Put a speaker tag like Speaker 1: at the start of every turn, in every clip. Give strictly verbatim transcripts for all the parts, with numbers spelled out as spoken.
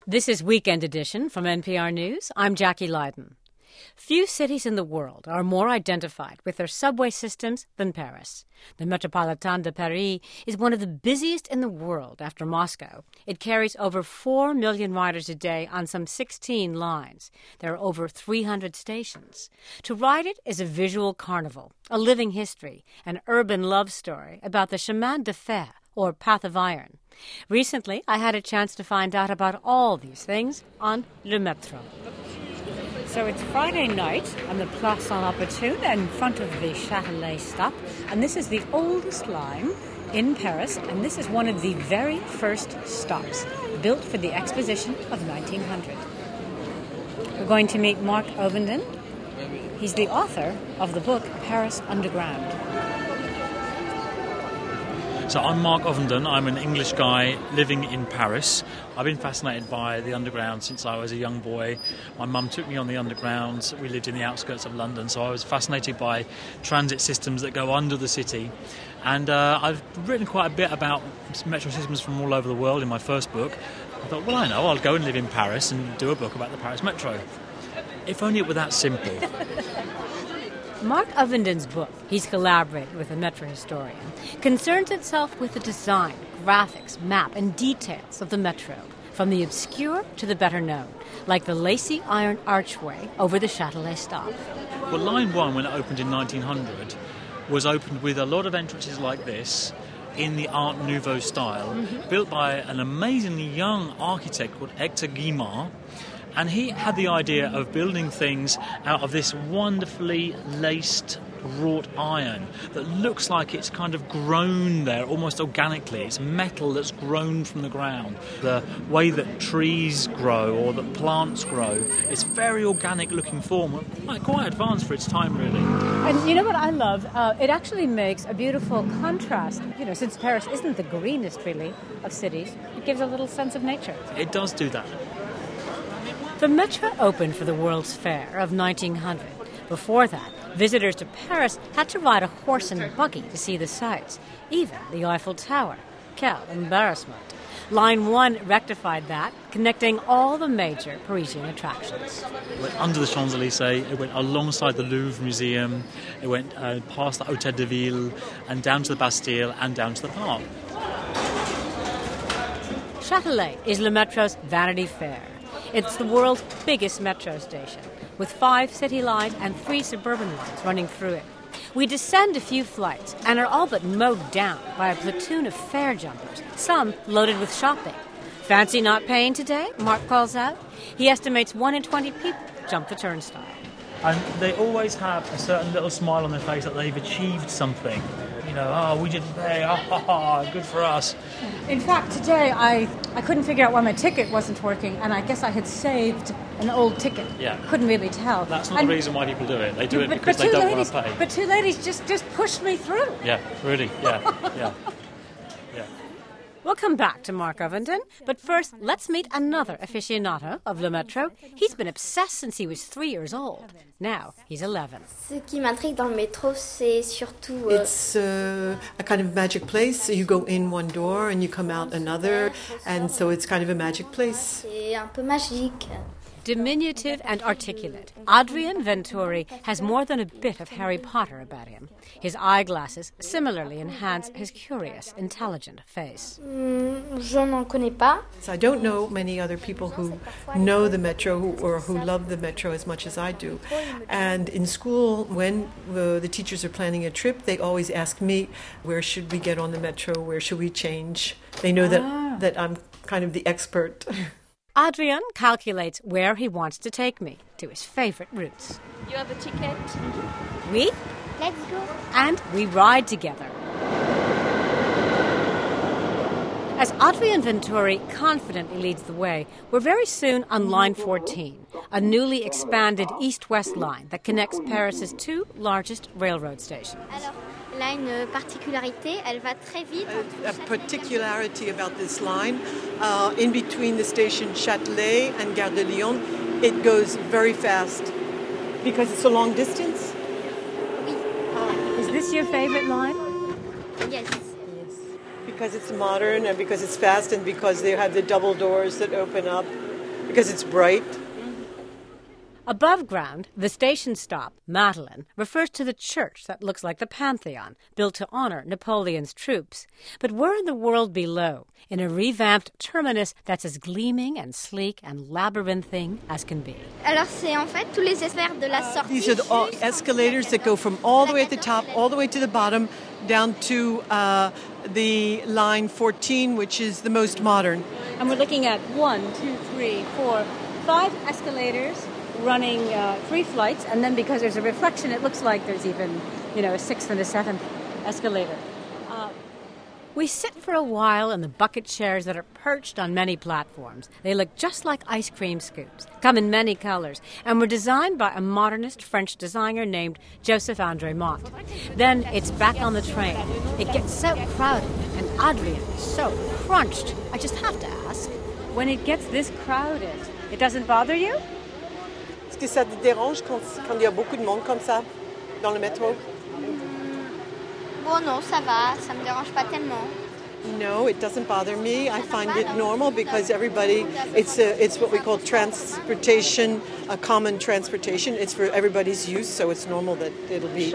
Speaker 1: This is Weekend Edition from N P R News. I'm Jackie Leiden. Few cities in the world are more identified with their subway systems than Paris. The Métropolitain de Paris is one of the busiest in the world after Moscow. It carries over four million riders a day on some sixteen lines. There are over three hundred stations. To ride it is a visual carnival, a living history, an urban love story about the chemin de fer, or path of iron. Recently, I had a chance to find out about all these things on Le Métro. So it's Friday night on the Place Saint Opportune in front of the Châtelet stop, and this is the oldest line in Paris, and this is one of the very first stops, built for the Exposition of nineteen hundred. We're going to meet Marc Ovenden. He's the author of the book Paris Underground.
Speaker 2: So I'm Marc Ovenden. I'm an English guy living in Paris. I've been fascinated by the Underground since I was a young boy. My mum took me on the Underground. We lived in the outskirts of London, so I was fascinated by transit systems that go under the city. And uh, I've written quite a bit about metro systems from all over the world in my first book. I thought, well, I know, I'll go and live in Paris and do a book about the Paris Metro. If only it were that simple.
Speaker 1: Marc Ovenden's book, he's collaborated with a metro historian, concerns itself with the design, graphics, map, and details of the metro, from the obscure to the better known, like the lacy iron archway over the Châtelet stop.
Speaker 2: Well, Line one, when it opened in nineteen hundred, was opened with a lot of entrances like this, in the Art Nouveau style, mm-hmm. built by an amazingly young architect called Hector Guimard. And he had the idea of building things out of this wonderfully laced wrought iron that looks like it's kind of grown there almost organically. It's metal that's grown from the ground. The way that trees grow or that plants grow, it's very organic looking form, quite, quite advanced for its time, really.
Speaker 1: And you know what I love? Uh, it actually makes a beautiful contrast. You know, since Paris isn't the greenest, really, of cities, it gives a little sense of nature.
Speaker 2: It does do that.
Speaker 1: The Metro opened for the World's Fair of nineteen hundred. Before that, visitors to Paris had to ride a horse and buggy to see the sights, even the Eiffel Tower. Quel embarrassment. Line one rectified that, connecting all the major Parisian attractions.
Speaker 2: It went under the Champs-Élysées, it went alongside the Louvre Museum, it went uh, past the Hôtel de Ville, and down to the Bastille, and down to the park.
Speaker 1: Châtelet is Le Metro's Vanity Fair. It's the world's biggest metro station, with five city lines and three suburban lines running through it. We descend a few flights and are all but mowed down by a platoon of fare jumpers, some loaded with shopping. Fancy not paying today? Marc calls out. He estimates one in twenty people jump the turnstile.
Speaker 2: And they always have a certain little smile on their face that they've achieved something. You know, oh, we didn't pay, ah, ha, ha, good for us.
Speaker 1: In fact, today I, I couldn't figure out why my ticket wasn't working, and I guess I had saved an old ticket.
Speaker 2: Yeah.
Speaker 1: Couldn't really tell.
Speaker 2: That's not
Speaker 1: and,
Speaker 2: the reason why people do it. They do it
Speaker 1: but,
Speaker 2: because
Speaker 1: but
Speaker 2: they don't
Speaker 1: ladies,
Speaker 2: want to pay.
Speaker 1: But two ladies just, just pushed me through.
Speaker 2: Yeah, really, yeah, yeah, yeah.
Speaker 1: We'll come back to Marc Ovenden, but first, let's meet another aficionado of Le Metro. He's been obsessed since he was three years old. Now, he's eleven.
Speaker 3: Ce qui m'intrigue dans le métro, c'est surtout... Euh...
Speaker 4: It's uh, a kind of magic place. So you go in one door and you come out another, and so it's kind of a magic place.
Speaker 3: C'est un peu magique.
Speaker 1: Diminutive and articulate, Adrien Venturi has more than a bit of Harry Potter about him. His eyeglasses similarly enhance his curious, intelligent face.
Speaker 3: Mm, je n'en connais pas.
Speaker 4: So I don't know many other people who know the metro who, or who love the metro as much as I do. And in school, when uh, the teachers are planning a trip, they always ask me, where should we get on the metro? Where should we change? They know that,
Speaker 1: ah.
Speaker 4: that I'm kind of the expert.
Speaker 1: Adrien calculates where he wants to take me, to his favorite routes.
Speaker 3: You have a ticket?
Speaker 1: Oui?
Speaker 3: Let's go.
Speaker 1: And we ride together. As Adrien Venturi confidently leads the way, we're very soon on Line fourteen, a newly expanded east-west line that connects Paris's two largest railroad stations.
Speaker 3: Alors, elle a une particularité, elle va très vite.
Speaker 4: A, a particularity about this line, uh, in between the station Châtelet and Gare de Lyon, it goes very fast because it's a long distance.
Speaker 3: Oui.
Speaker 1: Is this your favorite line?
Speaker 3: Yes.
Speaker 4: Because it's modern and because it's fast and because they have the double doors that open up. because it's bright.
Speaker 1: Above ground, the station stop, Madeleine, refers to the church that looks like the Pantheon, built to honor Napoleon's troops. But we're in the world below, in a revamped terminus that's as gleaming and sleek and labyrinthine as can be.
Speaker 3: Alors c'est en fait tous les escaliers de la sortie.
Speaker 4: These are the all escalators that go from all the way at the top, all the way to the bottom, down to uh, the line fourteen, which is the most modern.
Speaker 1: And we're looking at one, two, three, four, five escalators running uh, three flights, and then because there's a reflection, it looks like there's even, you know, a sixth and a seventh escalator. Uh, we sit for a while in the bucket chairs that are perched on many platforms. They look just like ice cream scoops, come in many colors, and were designed by a modernist French designer named Joseph-André Mott. Then it's back on the train. It gets so crowded, and Adrien is so crunched. I just have to ask, when it gets this crowded, it doesn't bother you?
Speaker 4: Est-ce que ça te dérange quand, quand il y a beaucoup de monde comme ça dans le métro?
Speaker 3: Bon non, ça va, ça me dérange pas tellement.
Speaker 4: No, it doesn't bother me. I find it normal because everybody, it's a, it's what we call transportation, a common transportation. It's for everybody's use, so it's normal that it'll be.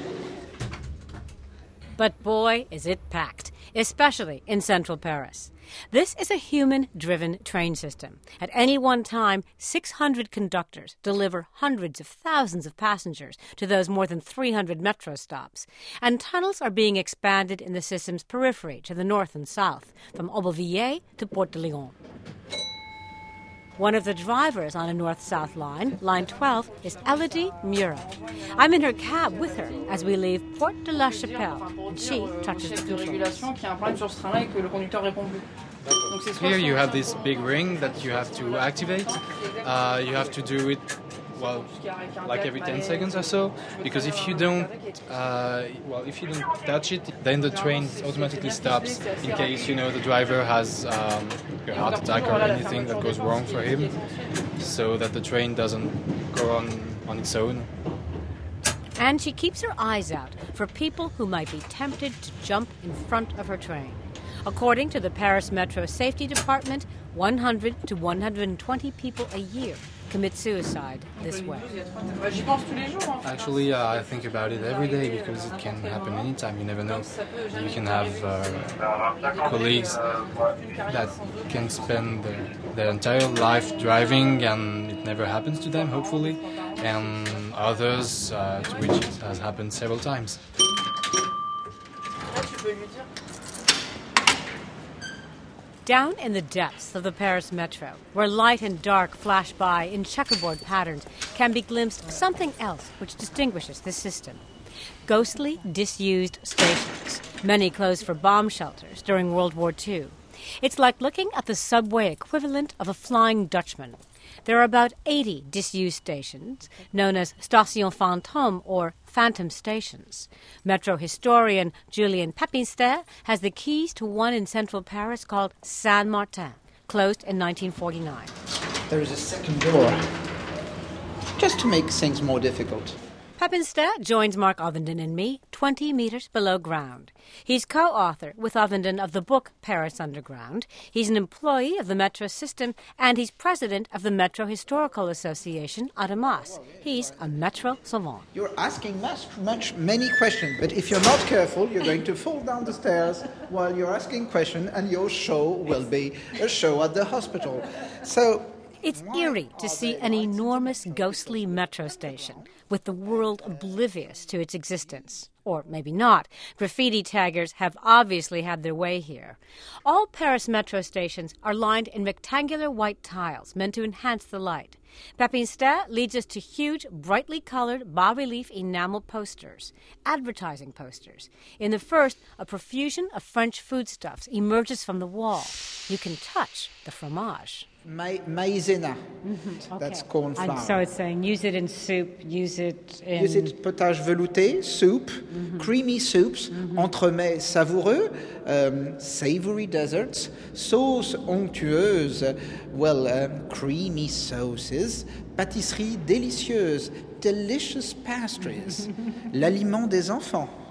Speaker 1: But boy, is it packed, especially in central Paris. This is a human-driven train system. At any one time, six hundred conductors deliver hundreds of thousands of passengers to those more than three hundred metro stops. And tunnels are being expanded in the system's periphery to the north and south, from Aubervilliers to Port de Lyon. One of the drivers on a north-south line, line twelve, is Elodie Mura. I'm in her cab with her as we leave Porte de la Chapelle, and she touches the controls.
Speaker 5: Here you have this big ring that you have to activate. Uh, you have to do it, well, like every ten seconds or so, because if you don't, uh, well, if you don't touch it, then the train automatically stops in case, you know, the driver has um, a heart attack or anything that goes wrong for him, so that the train doesn't go on on its own.
Speaker 1: And she keeps her eyes out for people who might be tempted to jump in front of her train. According to the Paris Metro Safety Department, one hundred to one hundred twenty people a year commit suicide this way.
Speaker 5: Actually, uh, I think about it every day because it can happen anytime. You never know. You can have uh, colleagues that can spend their, their entire life driving and it never happens to them, hopefully, and others uh, to which it has happened several times.
Speaker 1: Down in the depths of the Paris Metro, where light and dark flash by in checkerboard patterns, can be glimpsed something else which distinguishes this system. Ghostly, disused stations, many closed for bomb shelters during World War Two. It's like looking at the subway equivalent of a Flying Dutchman. There are about eighty disused stations, known as Station Fantôme or Phantom Stations. Metro historian Julien Pepinster has the keys to one in central Paris called Saint-Martin, closed in nineteen forty-nine.
Speaker 6: There is a second door, just to make things more difficult.
Speaker 1: Pepinster joins Mark Ovenden and me twenty meters below ground. He's co-author with Ovenden of the book Paris Underground. He's an employee of the Metro system, and he's president of the Metro Historical Association, ADEMAS. He's a Metro savant.
Speaker 6: You're asking much, much, many questions, but if you're not careful, you're going to fall down the stairs while you're asking questions, and your show will be a show at the hospital. So
Speaker 1: it's eerie to see an enormous ghostly metro station with the world oblivious to its existence. Or maybe not. Graffiti taggers have obviously had their way here. All Paris metro stations are lined in rectangular white tiles meant to enhance the light. Pepinster leads us to huge, brightly colored bas-relief enamel posters, advertising posters. In the first, a profusion of French foodstuffs emerges from the wall. You can touch the fromage.
Speaker 6: Ma- maïzena,
Speaker 1: mm-hmm. Okay.
Speaker 6: That's corn flour.
Speaker 1: And so it's saying use it in soup, use it in...
Speaker 6: Use it potage velouté, soup, mm-hmm. creamy soups, mm-hmm. entremets savoureux, um, savoury desserts, sauce onctueuse, well, um, creamy sauces, pâtisserie délicieuse, delicious pastries, l'aliment des enfants.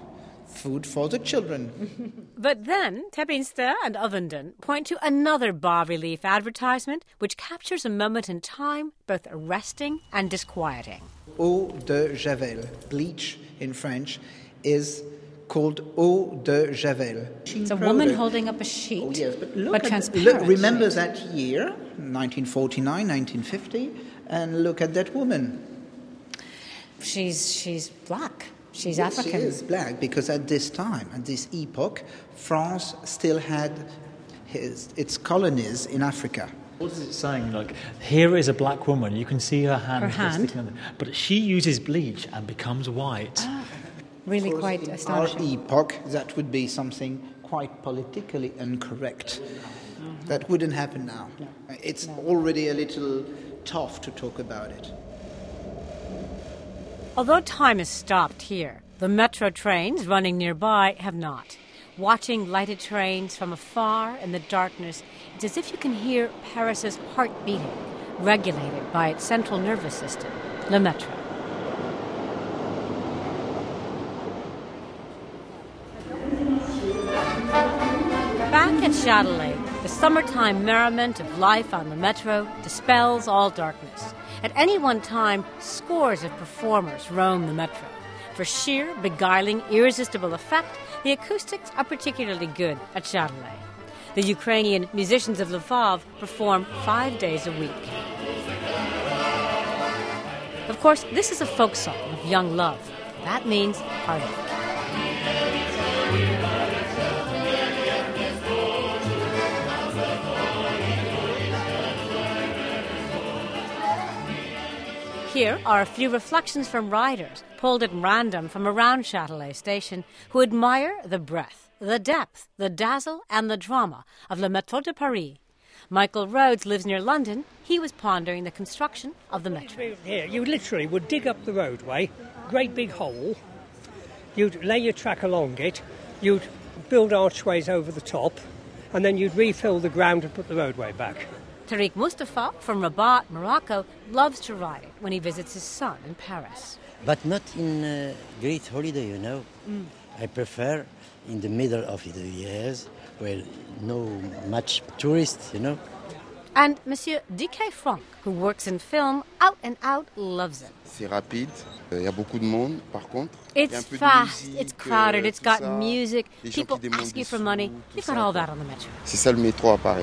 Speaker 6: food for the children.
Speaker 1: But then, Tebinster and Ovenden point to another bas-relief advertisement which captures a moment in time both arresting and disquieting.
Speaker 6: Eau de Javel, bleach in French, is called Eau de Javel.
Speaker 1: It's a woman holding up a sheet,
Speaker 6: oh, yes, but, look
Speaker 1: but
Speaker 6: at,
Speaker 1: transparent.
Speaker 6: Look, remember that year, nineteen forty-nine, nineteen fifty, and look at that woman.
Speaker 1: She's she's black. She's
Speaker 6: yes,
Speaker 1: African.
Speaker 6: She is black because at this time, at this epoch, France still had his, its colonies in Africa.
Speaker 2: What is it saying? Like, here is a black woman. You can see her hand.
Speaker 1: Her hand.
Speaker 2: Sticking on the, but she uses bleach and becomes white.
Speaker 1: Ah, really quite
Speaker 6: in
Speaker 1: astonishing.
Speaker 6: our epoch, that would be something quite politically incorrect. Mm-hmm. That wouldn't happen now. No. It's no. already a little tough to talk about it.
Speaker 1: Although time has stopped here, the metro trains running nearby have not. Watching lighted trains from afar in the darkness, it's as if you can hear Paris's heart beating, regulated by its central nervous system, Le Metro. Back at Châtelet, the summertime merriment of life on the metro dispels all darkness. At any one time, scores of performers roam the metro. For sheer, beguiling, irresistible effect, the acoustics are particularly good at Châtelet. The Ukrainian musicians of Lvov perform five days a week. Of course, this is a folk song of young love. That means heartache. Here are a few reflections from riders, pulled at random from around Châtelet Station, who admire the breadth, the depth, the dazzle, and the drama of Le Métro de Paris. Michael Rhodes lives near London. He was pondering the construction of the metro.
Speaker 7: Here, you literally would dig up the roadway, great big hole. You'd lay your track along it. You'd build archways over the top, and then you'd refill the ground and put the roadway back.
Speaker 1: Tariq Mustafa from Rabat, Morocco, loves to ride it when he visits his son in Paris.
Speaker 8: But not in uh, great holiday, you know. Mm. I prefer in the middle of the years, where no much tourists, you know.
Speaker 1: And Monsieur D K Franck, who works in film, out and out loves it.
Speaker 9: C'est rapide. Il y a beaucoup de monde, par contre.
Speaker 1: It's fast, it's crowded, it's got music, people ask you for money. You've got all that on the metro.
Speaker 9: C'est ça le métro à Paris.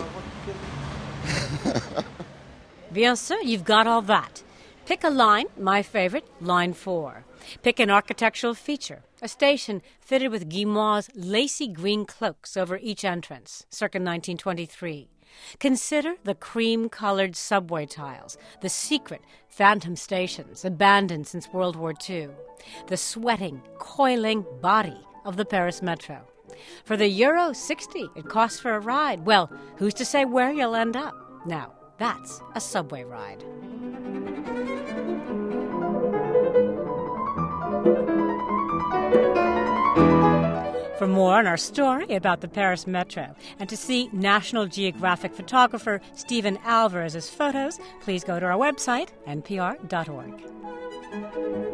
Speaker 1: Bien sûr, you've got all that. Pick a line, my favorite, line four. Pick an architectural feature, a station fitted with Guillemots' lacy green cloaks over each entrance, circa nineteen twenty-three. Consider the cream-colored subway tiles, the secret phantom stations abandoned since World War Two, the sweating, coiling body of the Paris Metro. For the euro sixty it costs for a ride, well, who's to say where you'll end up? Now, that's a subway ride. For more on our story about the Paris Metro and to see National Geographic photographer Stephen Alvarez's photos, please go to our website, n p r dot org.